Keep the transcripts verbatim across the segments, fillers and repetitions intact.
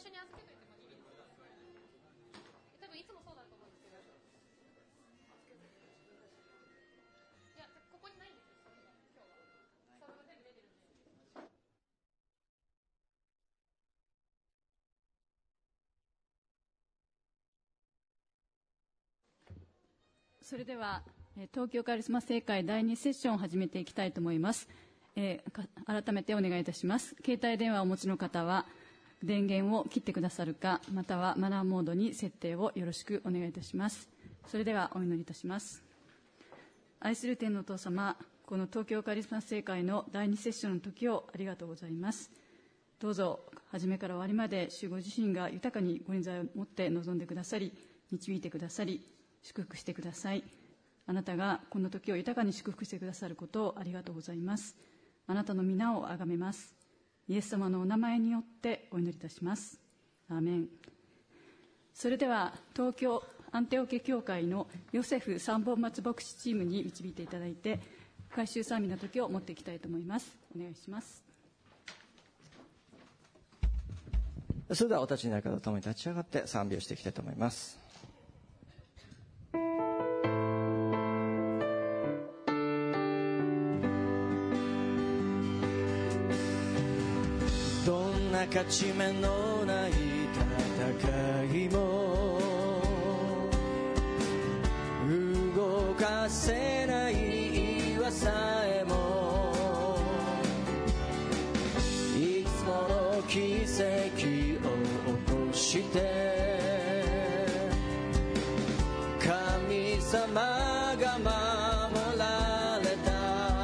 初に預けといてもいいですか？多分いつもそうだと思うんですけど。いや、ここにないんですよ、今日は。それが全部出てるんで。 それでは東京カリスマ聖会だいにセッションを始めていきたいと思います。えー、改めてお願いいたします。携帯電話をお持ちの方は電源を切ってくださるか、またはマナーモードに設定をよろしくお願いいたします。それではお祈りいたします。愛する天のお父様、この東京カリスマ聖会のだいにセッションの時をありがとうございます。どうぞ初めから終わりまで主ご自身が豊かにご臨在を持って臨んでくださり、導いてくださり、祝福してください。あなたがこの時を豊かに祝福してくださることをありがとうございます。あなたの皆をあがめます。イエス様のお名前によってお祈りいたします。アーメン。それでは東京アンテオケ教会のヨセフ三本松牧師チームに導いていただいて、改宗賛美の時を持っていきたいと思います。お願いします。 それではお立ちになる方と共に立ち上がって賛美をしていきたいと思います。どんな勝ち目のない戦いも動かせない岩さえもいつもの奇跡を起こして神様が守られた。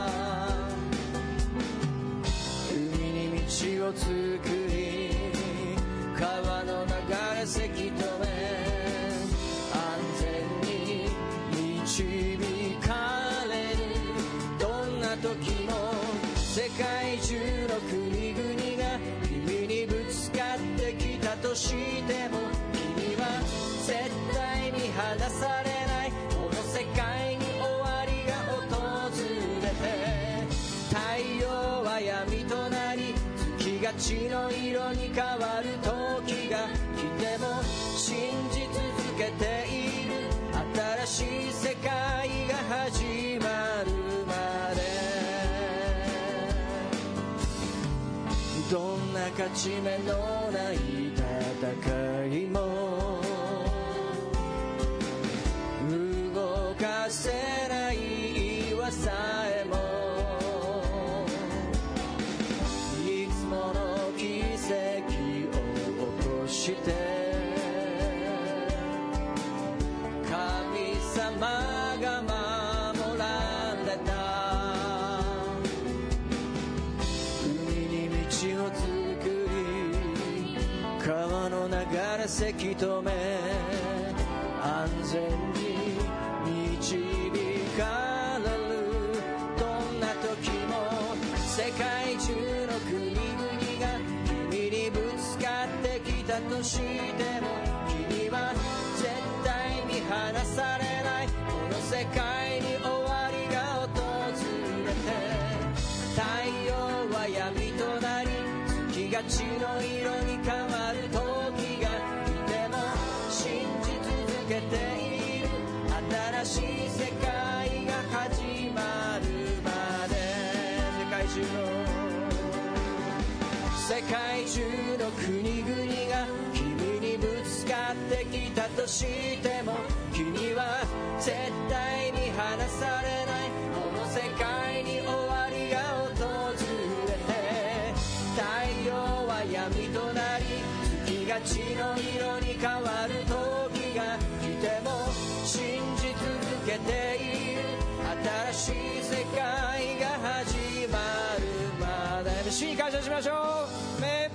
道を作り川の流れせき止め安全に導かれる。どんな時も世界中の国々が君にぶつかってきたとしても君は絶対に離されない。この世界に終わりが訪れて太陽は闇となり月が血の色に変わる時が来ても信じ続けている。新しい世界が始まるまでどんな勝ち目のない戦いも動かせない岩さえも奇跡を起こして神様が守られた。海に道を作り川の流れせき止め安全に導かれる。どんな時も世界中の国々が君にぶつかってきたとしても君は絶対に離されない。この世界に終わりが訪れて太陽は闇となり月が血の色に変わる時が来ても信じ続けている。新しい世界が始まるまで世界中の世界中の国々が君にぶつかってきたとしても君は絶対に離されない。この世界に終わりが訪れて太陽は闇となり月が血の色に変わる時が来ても信じ続けている。新しい世界が始まるまで主に感謝しましょう。ね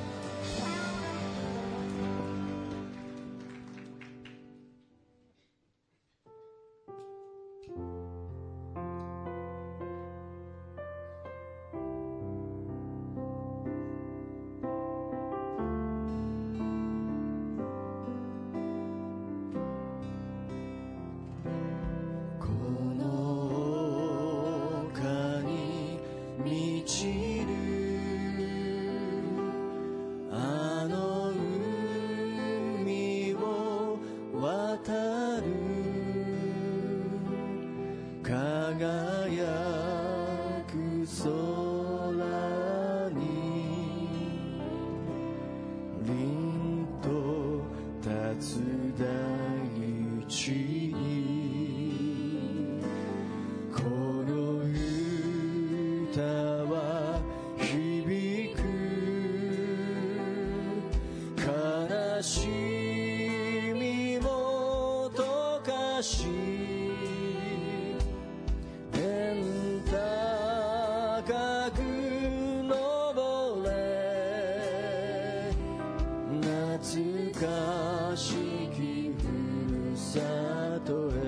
懐かしきふるさとへ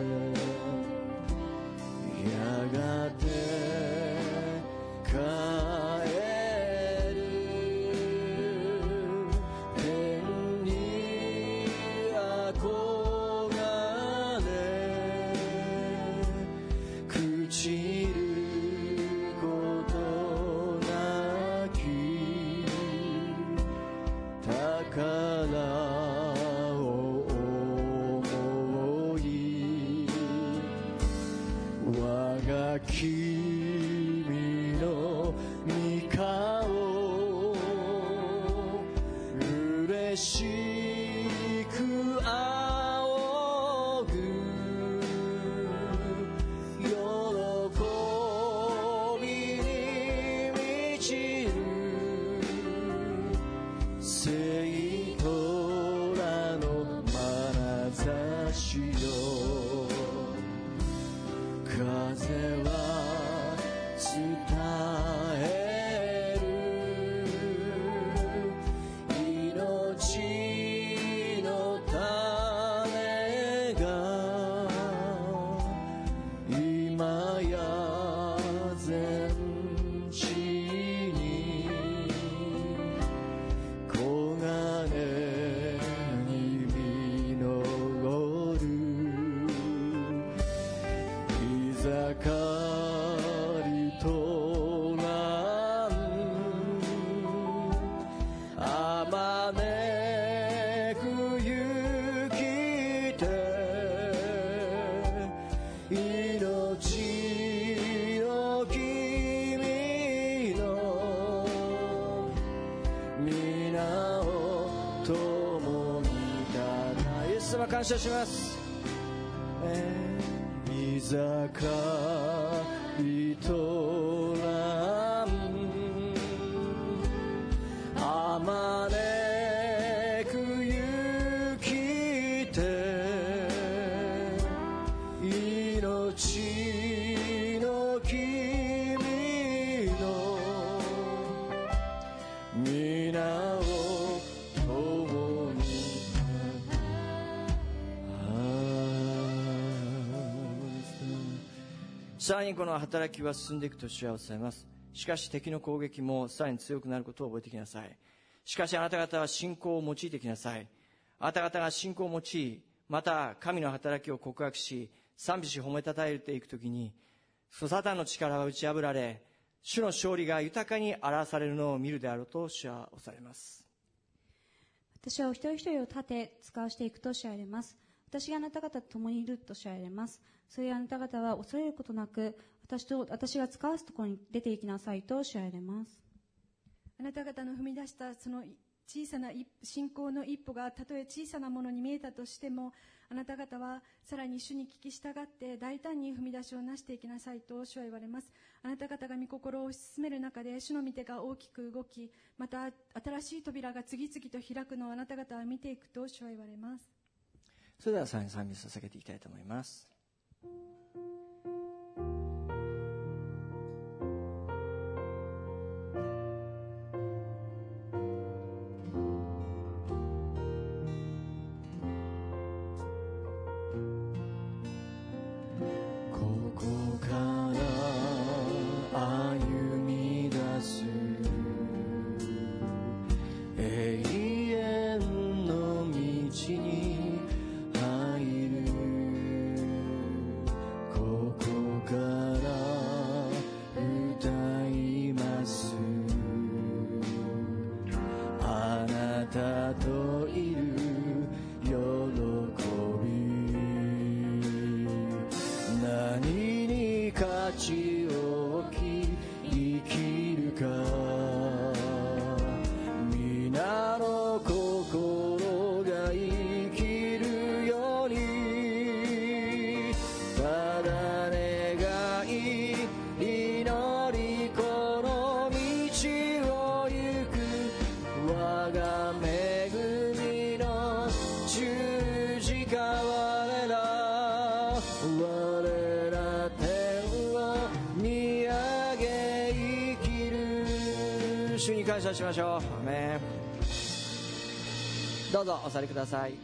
やがて帰る天に憧れ朽ちることなき宝を思い我が君の御顔嬉しく仰ぐ喜びに満ちる聖虎の眼差しよ風は伝える命の種が今や全地に黄金に実るいざかりとらんあまねく雪て命の君の皆を共にたイエス様感謝します、えーいざかりとらんあまねく雪て命の君の皆を共にさらにこの働きは進んでいくと主はおっしゃいます。しかし敵の攻撃もさらに強くなることを覚えてきなさい。しかしあなた方は信仰を用いてきなさい。あなた方が信仰を用い、また神の働きを告白し、賛美し褒めたたえていくときに、サタンの力は打ち破られ、主の勝利が豊かに表されるのを見るであろうと主はおっしゃいます。 私はお一人一人を立て使わしていくと主は言われます。私があなた方と共にいると主は言われます。それであなた方は恐れることなく、私と私が使わすところに出て行きなさいと主は言われます。 あなた方の踏み出したその小さな信仰の一歩がたとえ小さなものに見えたとしても、あなた方はさらに主に聞き従って大胆に踏み出しをなしていきなさいと主は言われます。あなた方が御心を推し進める中で主の御手が大きく動き、また新しい扉が次々と開くのをあなた方は見ていくと主は言われます。 それではさらに賛美を捧げていきたいと思います。ここから歩み出す永遠の道に入るここから歌いますあなたといる喜び何に価値を置き生きるか皆の心が生きるようにただ願い祈りこの道を行く我が恵みの十字架我ら我ら天を見上げ生きる主に感謝しましょう。アメン。 どうぞお座りください。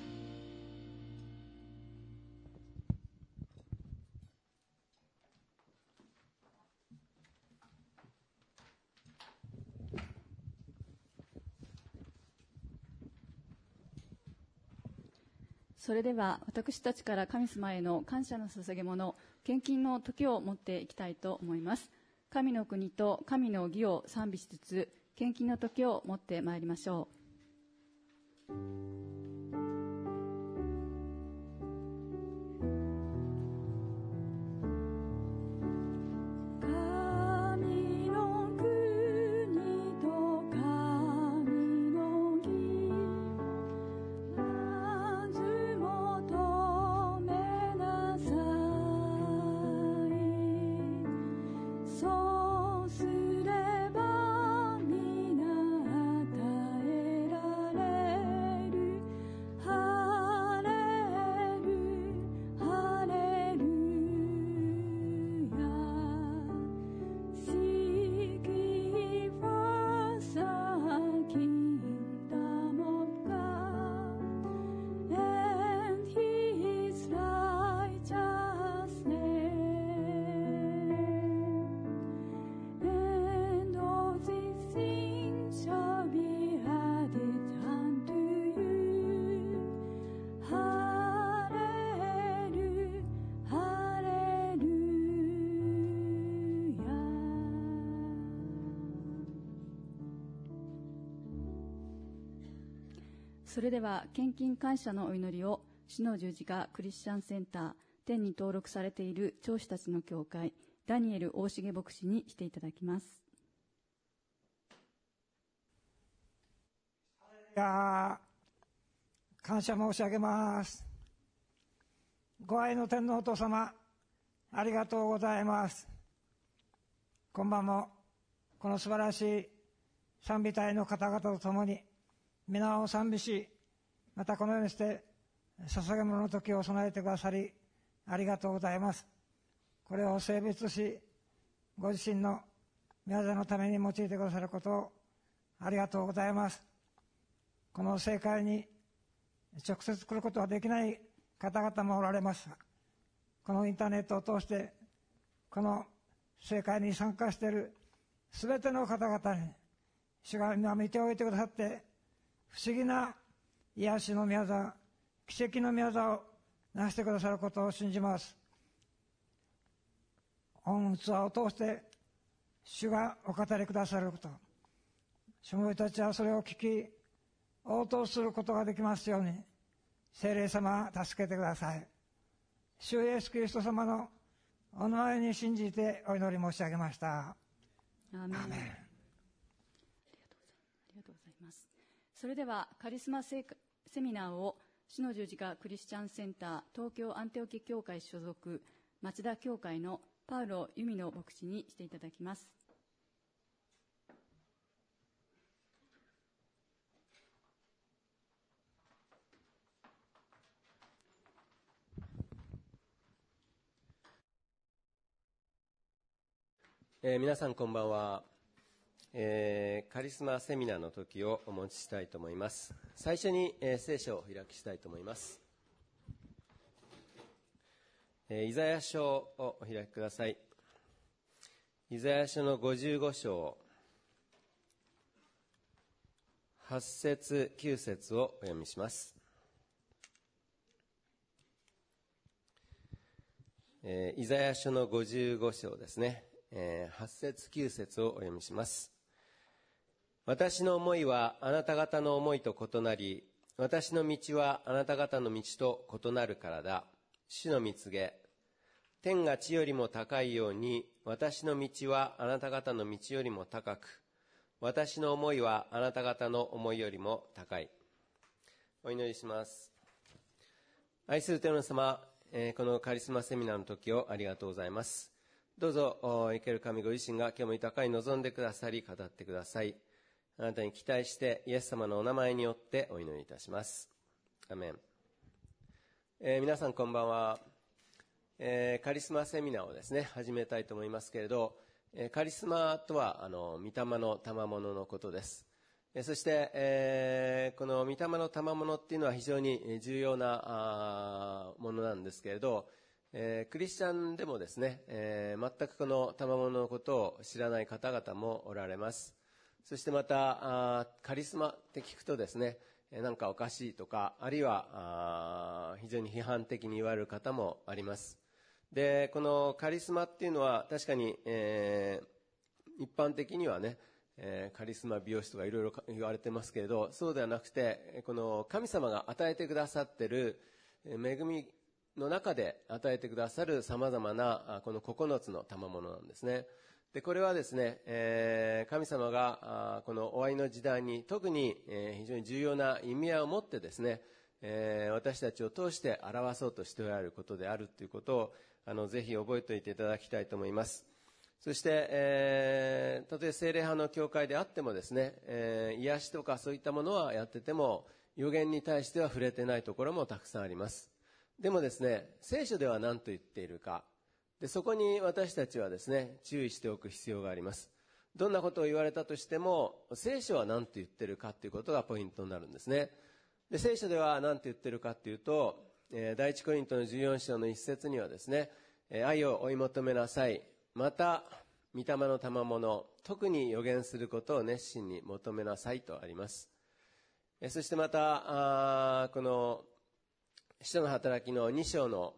それでは私たちから神様への感謝の捧げ物、献金の時を持っていきたいと思います。神の国と神の義を賛美しつつ、献金の時を持ってまいりましょう。それでは献金感謝のお祈りを主の十字架クリスチャンセンター天に登録されている長子たちの教会ダニエル大重牧師にしていただきます。 いや感謝申し上げます。ご愛の天皇お父様、ありがとうございます。今晩もこの素晴らしい賛美隊の方々と共に皆を賛美し、またこのようにして捧げ物の時を備えてくださりありがとうございます。これを聖別し、ご自身の宮座のために用いてくださることをありがとうございます。この聖会に直接来ることができない方々もおられます。このインターネットを通してこの聖会に参加しているすべての方々に主が今見ておいてくださって、不思議な癒しの宮座、奇跡の宮座をなしてくださることを信じます。御器を通して主がお語りくださること、しもべたちはそれを聞き応答することができますように、聖霊様助けてください。主イエスキリスト様のお名前に信じてお祈り申し上げました。 アーメン。ありがとうございます。それではカリスマセミナーを主の十字架クリスチャンセンター東京アンテオキ教会所属町田教会のパウロ由美の牧師にしていただきます。 えー、皆さんこんばんは。えー、カリスマセミナーの時をお持ちしたいと思います。最初に、えー、聖書を開きしたいと思います。えー、イザヤ書をお開きください。イザヤ書のごじゅうご章はち節きゅう節をお読みします。えー、イザヤ書のごじゅうご章ですね、えー、はち節きゅう節をお読みします。私の思いはあなた方の思いと異なり、私の道はあなた方の道と異なるからだ。主の蜜げ、天が地よりも高いように、私の道はあなた方の道よりも高く、私の思いはあなた方の思いよりも高い。お祈りします。愛する天皇様、えー、このカリスマセミナーの時をありがとうございます。どうぞ生ける神ご自身が今日も豊かに望んでくださり、語ってください。あなたに期待してイエス様のお名前によってお祈りいたします。アメン。えー、皆さんこんばんは。えー、カリスマセミナーをですね始めたいと思いますけれど、えー、カリスマとはあの御霊の賜物のことです。 そして、えー、この御霊の賜物っていうのは非常に重要なあものなんですけれど、えー、クリスチャンでもですね、えー、全くこの賜物のことを知らない方々もおられます。そしてまたあカリスマって聞くとですね、なんかおかしいとか、あるいはあ非常に批判的に言われる方もあります。で、このカリスマっていうのは確かに、えー、一般的にはね、えー、カリスマ美容師とかいろいろ言われてますけれど、そうではなくて、この神様が与えてくださっている恵みの中で与えてくださるさまざまなこのここのつの賜物なんですね。で、これはですね、えー、神様がこの終わりの時代に特に、えー、非常に重要な意味合いを持ってですね、えー、私たちを通して表そうとしておられることであるということをあのぜひ覚えておいていただきたいと思います。そして、えー、たとえ聖霊派の教会であってもですね、えー、癒しとかそういったものはやってても預言に対しては触れてないところもたくさんあります。でもですね、聖書では何と言っているか、でそこに私たちはですね、注意しておく必要があります。どんなことを言われたとしても聖書は何と言っているかということがポイントになるんですね。で聖書では何と言っているかというと、えー、第一コリントのじゅうよん章の一節にはですね、えー、愛を追い求めなさい、また御霊の賜物、特に預言することを熱心に求めなさいとあります。えそしてまたあこの使徒の働きのに章の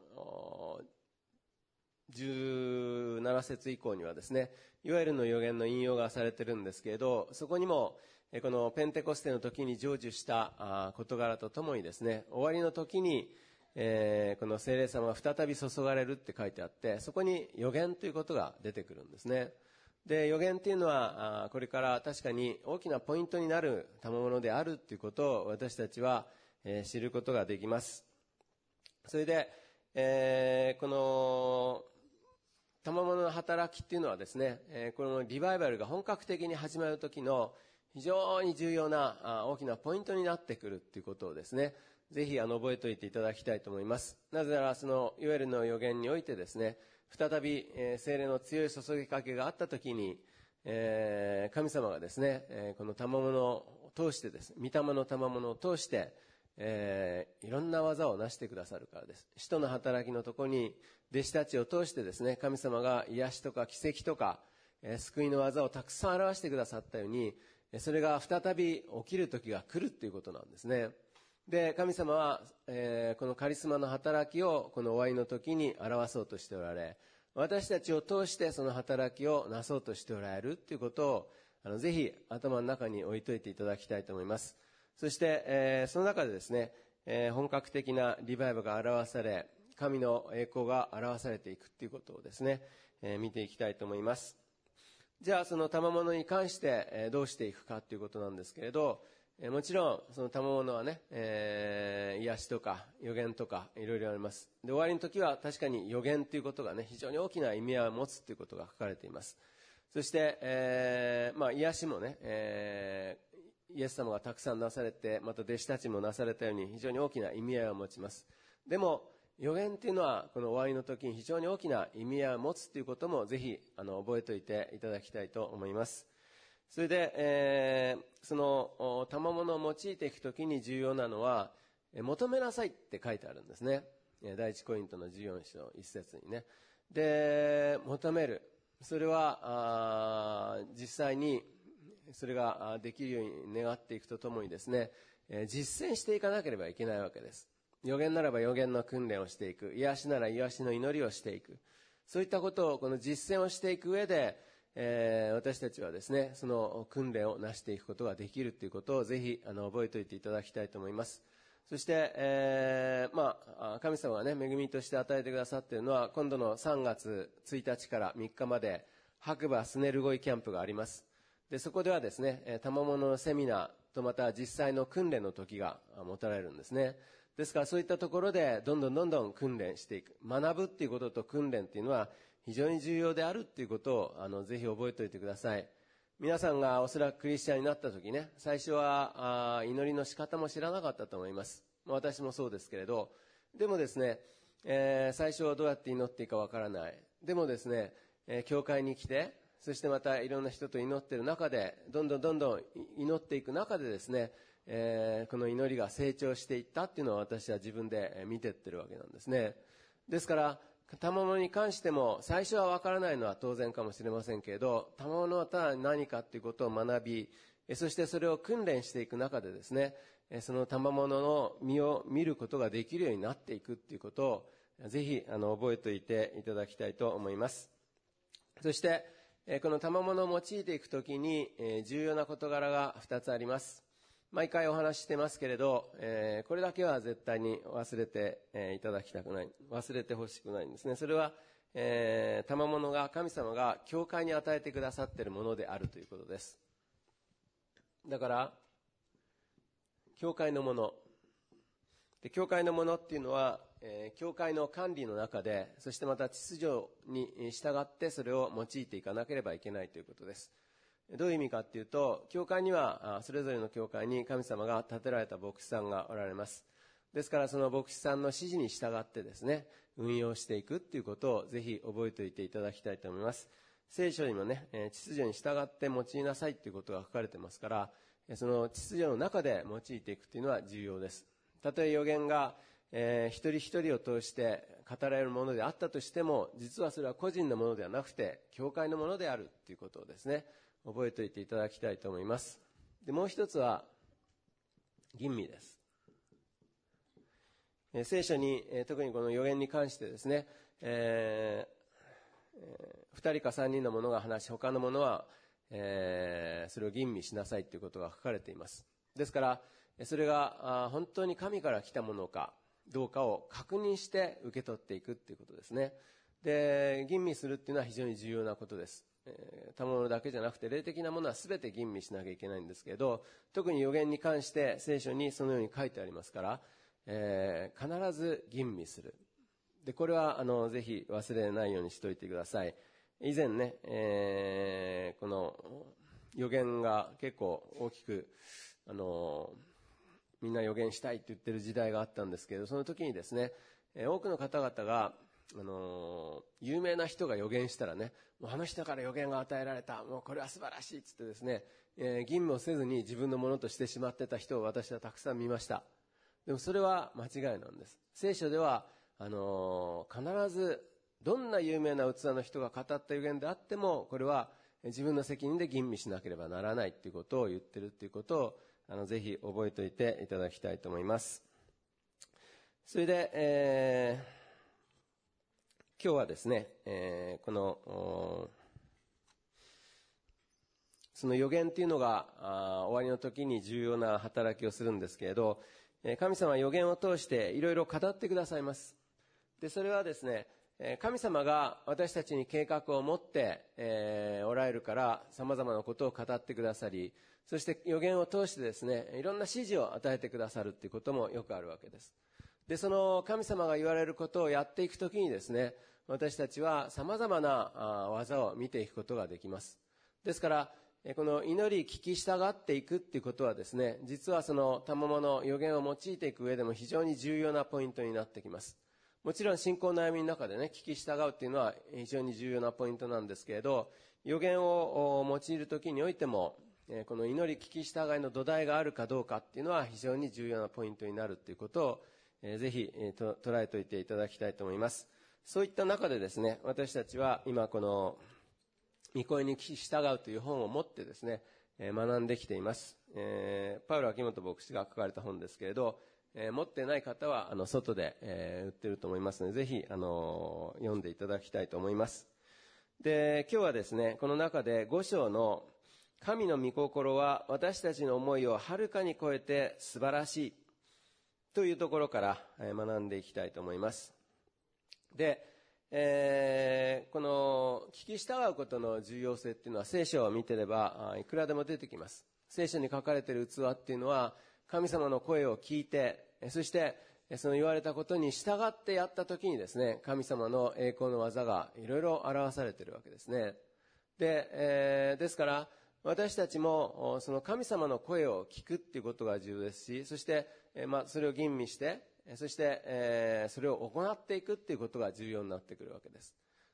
じゅうなな節以降にはですね、いわゆるの預言の引用がされているんですけれど、そこにもこのペンテコステの時に成就した事柄とともにですね、終わりの時にえー、この聖霊様が再び注がれるって書いてあって、そこに預言ということが出てくるんですね。で、預言というのはこれから確かに大きなポイントになる賜物であるということを私たちは、えー、知ることができます。それで、えー、この賜物の働きっていうのはですね、えー、このリバイバルが本格的に始まる時の非常に重要な大きなポイントになってくるということをですね、ぜひあの覚えておいていただきたいと思います。なぜならそのいわゆるの預言においてですね、再び、えー、聖霊の強い注ぎかけがあったときに、えー、神様がですね、えー、この賜物を通してです、御霊の賜物を通して、えー、いろんな技を成してくださるからです。使徒の働きのところに弟子たちを通してですね、神様が癒しとか奇跡とか、えー、救いの技をたくさん表してくださったように、それが再び起きる時が来るということなんですね。で、神様は、えー、このカリスマの働きをこの終わりの時に表そうとしておられ、私たちを通してその働きをなそうとしておられるということをあのぜひ頭の中に置いといていただきたいと思います。そして、えー、その中でですね、えー、本格的なリバイバルが表され、神の栄光が表されていくということをですね、えー、見ていきたいと思います。じゃあその賜物に関して、えー、どうしていくかということなんですけれど、もちろんその賜物はね、えー、癒しとか預言とかいろいろあります。で、終わりの時は確かに預言ということがね、非常に大きな意味合いを持つということが書かれています。そして、えーまあ、癒しもね、えー、イエス様がたくさんなされて、また弟子たちもなされたように非常に大きな意味合いを持ちます。でも預言というのはこの終わりの時に非常に大きな意味合いを持つということもぜひあの覚えておいていただきたいと思います。それで、えー、その賜物を用いていくときに重要なのは、求めなさいって書いてあるんですね。第一コリントのじゅうよん章一節にね。で、求める。それはあ実際にそれができるように願っていくとともにですね、実践していかなければいけないわけです。預言ならば預言の訓練をしていく。癒しなら癒しの祈りをしていく。そういったことをこの実践をしていく上で、えー、私たちはですね、その訓練をなしていくことができるということをぜひあの覚えておいていただきたいと思います。そして、えーまあ、神様がね、恵みとして与えてくださっているのは、今度のさんがつついたちからみっかまで白馬スネルゴイキャンプがあります。で、そこではですね、賜物のセミナーとまた実際の訓練の時が持たれるんですね。ですからそういったところでどんどんどんどん訓練していく。学ぶっていうことと訓練っていうのは非常に重要であるっていうことをあのぜひ覚えておいてください。皆さんがおそらくクリスチャンになった時ね、最初はあ祈りの仕方も知らなかったと思います。私もそうですけれど、でもですね、えー、最初はどうやって祈っていいかわからない。でもですね、えー、教会に来てそしてまたいろんな人と祈っている中で、どんどんどんどん祈っていく中でですね、えー、この祈りが成長していったっていうのを私は自分で見ていってるわけなんですね。ですから賜物に関しても最初は分からないのは当然かもしれませんけれど、賜物はただ何かということを学び、そしてそれを訓練していく中でですね、その賜物の実を見ることができるようになっていくということをぜひあの覚えておいていただきたいと思います。そしてこの賜物を用いていくときに重要な事柄がふたつあります。毎回お話ししてますけれど、えー、これだけは絶対に忘れて、えー、いただきたくない、忘れてほしくないんですね。それは、えー、賜物が神様が教会に与えてくださっているものであるということです。だから教会のもので、教会のものっていうのは、えー、教会の管理の中で、そしてまた秩序に従ってそれを用いていかなければいけないということです。どういう意味かっていうと、教会にはそれぞれの教会に神様が建てられた牧師さんがおられます。ですからその牧師さんの指示に従ってですね、運用していくっていうことをぜひ覚えておいていただきたいと思います。聖書にもね、秩序に従って用いなさいっていうことが書かれてますから、その秩序の中で用いていくっていうのは重要です。たとえ預言が、えー、一人一人を通して語られるものであったとしても、実はそれは個人のものではなくて教会のものであるっていうことをですね、覚えておいていただきたいと思います。で、もう一つは吟味です。えー、聖書に、えー、特にこの預言に関してですね、えーえー、ふたりかさんにんの者が話し、他の者は、えー、それを吟味しなさいということが書かれています。ですからそれが本当に神から来たものかどうかを確認して受け取っていくということですね。で、吟味するっていうのは非常に重要なことです。えー、賜物だけじゃなくて霊的なものは全て吟味しなきゃいけないんですけど、特に預言に関して聖書にそのように書いてありますから、えー、必ず吟味する。で、これはあのぜひ忘れないようにしておいてください。以前ね、えー、この預言が結構大きくあのみんな預言したいって言ってる時代があったんですけど、その時にですね、多くの方々があの有名な人が預言したらね、もうあの人から預言が与えられた、もうこれは素晴らしいっつってですね、えー、吟味をせずに自分のものとしてしまってた人を私はたくさん見ました。でもそれは間違いなんです。聖書ではあの必ずどんな有名な器の人が語った預言であっても、これは自分の責任で吟味しなければならないということを言ってるということをあのぜひ覚えておいていただきたいと思います。それで、えー、今日はですね、えー、このその預言というのが終わりの時に重要な働きをするんですけれど、神様は預言を通していろいろ語ってくださいます。で、それはですね、神様が私たちに計画を持って、えー、おられるから様々なことを語ってくださり、そして預言を通してですね、いろんな指示を与えてくださるということもよくあるわけです。で、その神様が言われることをやっていくときにですね、私たちは様々な技を見ていくことができます。ですからこの祈り聞き従っていくっていうことはですね、実はその賜物預言を用いていく上でも非常に重要なポイントになってきます。もちろん信仰の歩みの中でね、聞き従うっていうのは非常に重要なポイントなんですけれど、預言を用いるときにおいてもこの祈り聞き従いの土台があるかどうかっていうのは非常に重要なポイントになるということをぜひ捉えておいていただきたいと思います。そういった中でですね、私たちは今この御声に聞き従うという本を持ってですね、学んできています。えー、パウロ秋元牧師が書かれた本ですけれど、えー、持ってない方はあの外で、えー、売ってると思いますので、ぜひあの読んでいただきたいと思います。で、今日はですね、この中でご章の神の御心は私たちの思いをはるかに超えて素晴らしいというところから学んでいきたいと思います。で、えー、この聞き従うことの重要性っていうのは聖書を見てればいくらでも出てきます。聖書に書かれている器っていうのは神様の声を聞いて、そしてその言われたことに従ってやった時にですね、神様の栄光の技がいろいろ表されているわけですね。で、えー、ですから私たちもその神様の声を聞くっていうことが重要ですし、そして、えーまあ、それを吟味して、そして、えー、それを行っていくっていうことが重要になってくるわけです。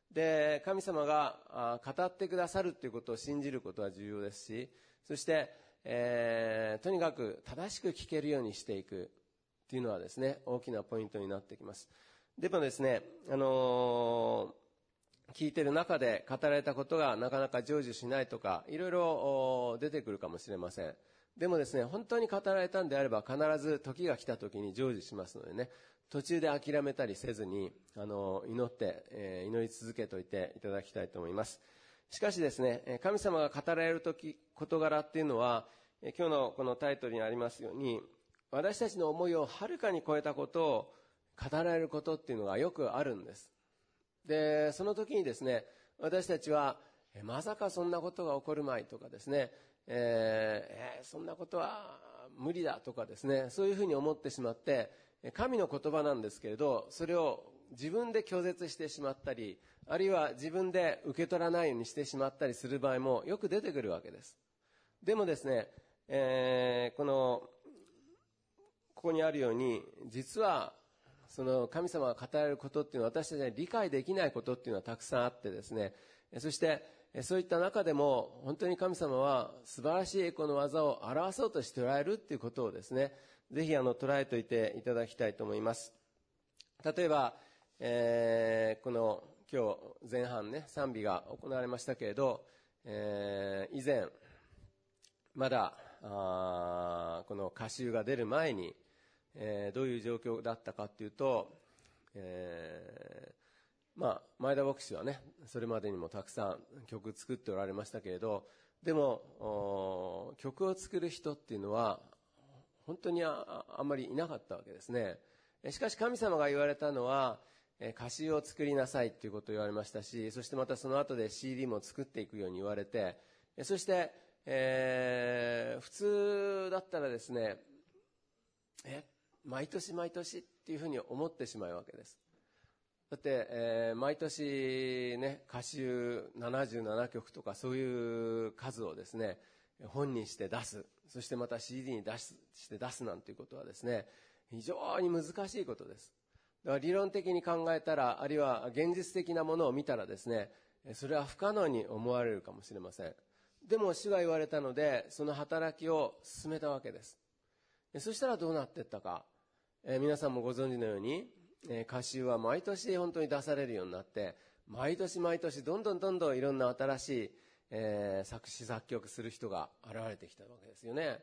で、神様が語ってくださるということを信じることは重要ですし、そして、えー、とにかく正しく聞けるようにしていくというのはですね、大きなポイントになってきます。でもですね、あのー、聞いている中で語られたことがなかなか成就しないとか、いろいろ出てくるかもしれません。でもですね、本当に語られたんであれば必ず時が来た時に成就しますのでね、途中で諦めたりせずに、あの、祈って、えー、祈り続けておいていただきたいと思います。しかしですね、神様が語られる時、事柄っていうのは、今日のこのタイトルにありますように、私たちの思いをはるかに超えたことを語られることっていうのがよくあるんです。で、その時にですね、私たちは、まさかそんなことが起こるまいとかですね、えーえー、そんなことは無理だとかですね、そういうふうに思ってしまって、神の言葉なんですけれど、それを自分で拒絶してしまったり、あるいは自分で受け取らないようにしてしまったりする場合もよく出てくるわけです。でもですね、えー、このここにあるように、実はその神様が語られることっていうのは私たちに理解できないことっていうのはたくさんあってですね、そしてそういった中でも本当に神様は素晴らしい栄光の技を表そうとしておられるっていうことをですね、ぜひあの捉えておいていただきたいと思います。例えば、えー、この今日前半ね、賛美が行われましたけれど、えー、以前まだあこの歌集が出る前に、えー、どういう状況だったかっていうと、えー、まあ前田牧師はね、それまでにもたくさん曲作っておられましたけれど、でも曲を作る人っていうのは本当に あ, あんまりいなかったわけですね。しかし神様が言われたのは、歌集を作りなさいということを言われましたし、そしてまたその後で シーディー も作っていくように言われて、そして、えー、普通だったらですね、え毎年毎年っていうふうに思ってしまうわけです。だって、えー、毎年ね、歌集ななじゅうななきょくとかそういう数をですね、本にして出す、そしてまた シーディー に出すして出すなんていうことはですね、非常に難しいことです。だから理論的に考えたら、あるいは現実的なものを見たらですね、それは不可能に思われるかもしれません。でも主が言われたので、その働きを進めたわけです。そしたらどうなっていったか、えー、皆さんもご存知のように、えー、歌集は毎年本当に出されるようになって、毎年毎年どんどんどんどんいろんな新しい、えー、作詞作曲する人が現れてきたわけですよね。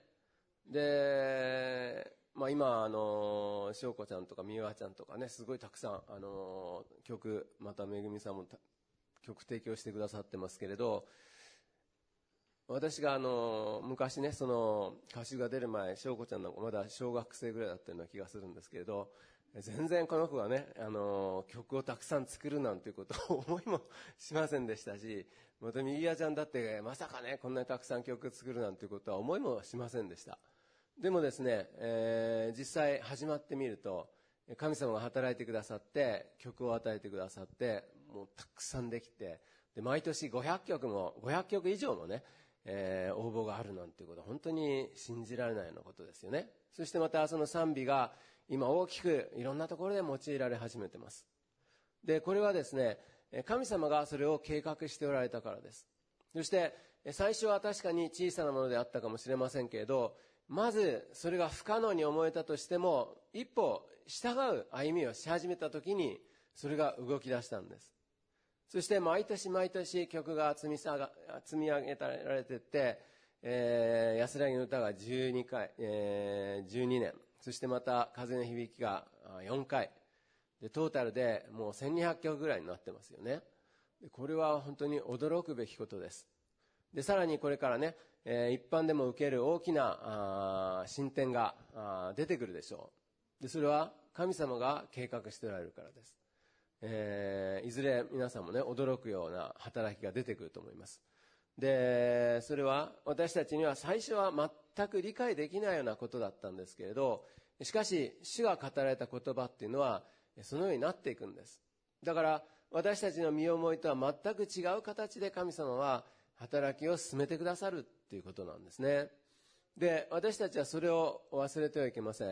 で、まあ、今あの翔子ちゃんとかみゆあちゃんとかね、すごいたくさんあの曲、まためぐみさんも曲提供してくださってますけれど、私があの昔ね、その歌集が出る前、翔子ちゃんなんかまだ小学生ぐらいだったような気がするんですけれど、全然この子がね、あの曲をたくさん作るなんていうことを思いもしませんでしたし、またみゆあちゃんだってまさかね、こんなにたくさん曲作るなんていうことは思いもしませんでした。でもですね、えー、実際始まってみると、神様が働いてくださって曲を与えてくださって、もうたくさんできて、で毎年ごひゃっきょくもごひゃっきょく以上のね、えー、応募があるなんていうことは本当に信じられないようなことですよね。そしてまたその賛美が今大きくいろんなところで用いられ始めてます。でこれはですね、神様がそれを計画しておられたからです。そして最初は確かに小さなものであったかもしれませんけれど、まずそれが不可能に思えたとしても、一歩従う歩みをし始めた時にそれが動き出したんです。そして毎年毎年曲が積みさが積み上げられていって、えー、安らぎの歌がじゅうにかい、えー、じゅうにねん、そしてまた風の響きがよんかいで、トータルでもうせんにひゃっきょくぐらいになってますよね。でこれは本当に驚くべきことです。でさらにこれからね、えー、一般でも受ける大きなあ進展があ出てくるでしょう。でそれは神様が計画しておられるからです。えー、いずれ皆さんもね、驚くような働きが出てくると思います。でそれは私たちには最初は全く理解できないようなことだったんですけれど、しかし主が語られた言葉っていうのはそのようになっていくんです。だから私たちの身思いとは全く違う形で神様は働きを進めてくださるっていうことなんですね。で私たちはそれを忘れてはいけません。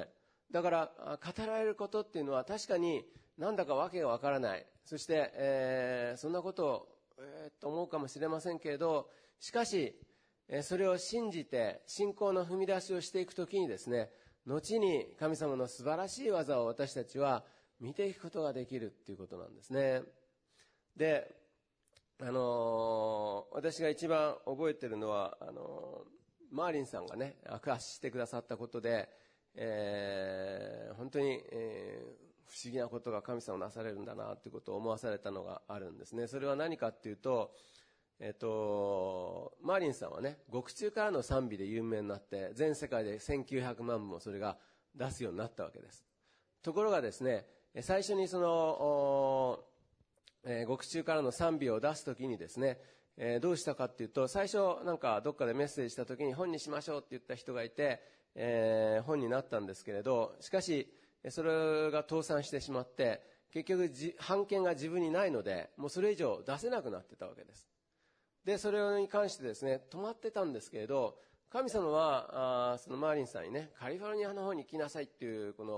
だから語られることっていうのは確かになんだかわけがわからない、そして、えー、そんなことを、えー、と思うかもしれませんけれど、しかしそれを信じて信仰の踏み出しをしていくときにですね、後に神様の素晴らしい技を私たちは見ていくことができるっていうことなんですね。で、あのー、私が一番覚えてるのはあのー、マーリンさんがね明かしてくださったことで、えー、本当に、えー、不思議なことが神様なされるんだなということを思わされたのがあるんですね。それは何かっていうと、えっと、マーリンさんはね、獄中からの賛美で有名になって、全世界でせんきゅうひゃくまんぶもそれが出すようになったわけです。ところがですね、最初にその、えー、獄中からの賛美を出すときにですね、えー、どうしたかっていうと、最初なんかどっかでメッセージしたときに本にしましょうって言った人がいて、えー、本になったんですけれど、しかしそれが倒産してしまって、結局じ版権が自分にないので、もうそれ以上出せなくなってたわけです。で、それに関してですね、止まってたんですけれど、神様はあそのマーリンさんにね、カリフォルニアの方に来なさいっていうこ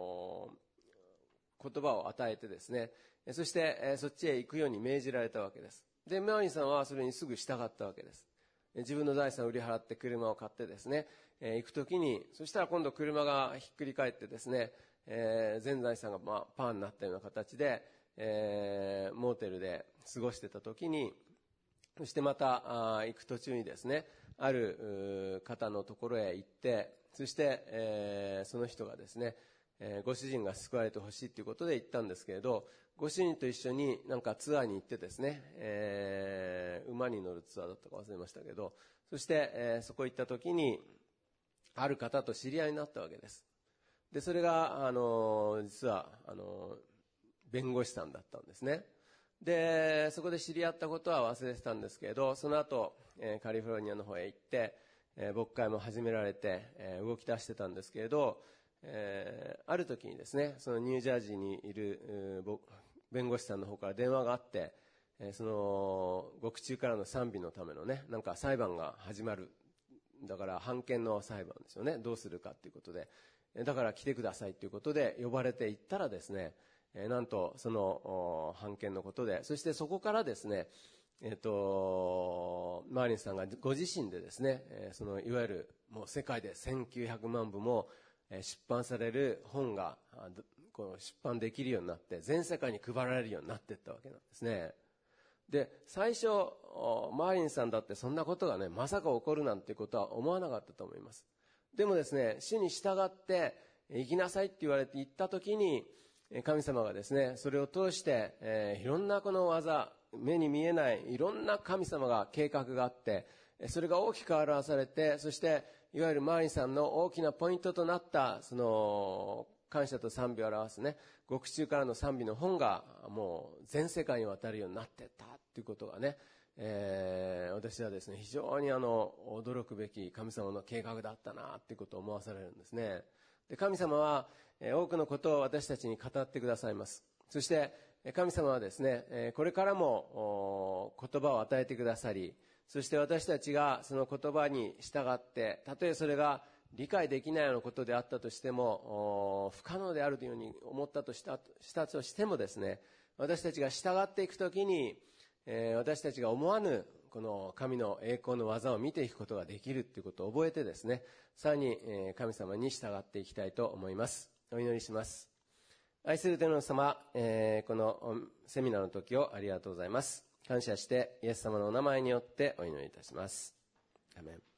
の言葉を与えてですね、そしてえそっちへ行くように命じられたわけです。で、マーリンさんはそれにすぐ従ったわけです。自分の財産を売り払って車を買ってですね、え行くときに、そしたら今度車がひっくり返ってですね、えー、全財産がまあパーになったような形で、えー、モーテルで過ごしてたときに、そしてまたあ行く途中にですね、ある方のところへ行って、そして、えー、その人がですね、えー、ご主人が救われてほしいということで行ったんですけれど、ご主人と一緒になんかツアーに行ってですね、えー、馬に乗るツアーだったか忘れましたけど、そして、えー、そこ行った時にある方と知り合いになったわけです。で、それがあの実はあの弁護士さんだったんですね。で、そこで知り合ったことは忘れてたんですけれど、その後、えー、カリフォルニアの方へ行って、えー、牧会も始められて、えー、動き出してたんですけれど、えー、ある時にですね、そのニュージャージーにいる弁護士さんの方から電話があって、えー、その獄中からの賛美のためのね、なんか裁判が始まる。だから判決の裁判ですよね。どうするかということで、だから来てくださいということで呼ばれて行ったらですね、えー、なんとその判決のことで、そしてそこからですね、えー、とマーリンさんがご自身でですね、えー、そのいわゆるもう世界でせんきゅうひゃくまんぶも出版される本がこの出版できるようになって、全世界に配られるようになっていったわけなんですね。で、最初マーリンさんだってそんなことがね、まさか起こるなんてことは思わなかったと思います。でもですね、主に従って行きなさいって言われて行った時に、神様がですね、それを通して、えー、いろんなこの技、目に見えないいろんな神様が計画があって、それが大きく表されて、そしていわゆるマーリンさんの大きなポイントとなったその感謝と賛美を表すね、獄中からの賛美の本がもう全世界に渡るようになっていったということがね、えー、私はですね、非常にあの驚くべき神様の計画だったなということを思わされるんですね。で、神様は多くのことを私たちに語ってくださいます。そして神様はですね、これからも言葉を与えてくださり、そして私たちがその言葉に従って、たとえそれが理解できないようなことであったとしても、不可能であるというように思ったとしたしたとしてもですね、私たちが従っていくときに、私たちが思わぬこの神の栄光の技を見ていくことができるということを覚えてですね、さらに神様に従っていきたいと思います。お祈りします。愛する天皇様、えー、このセミナーの時をありがとうございます。感謝してイエス様のお名前によってお祈りいたします。アメン。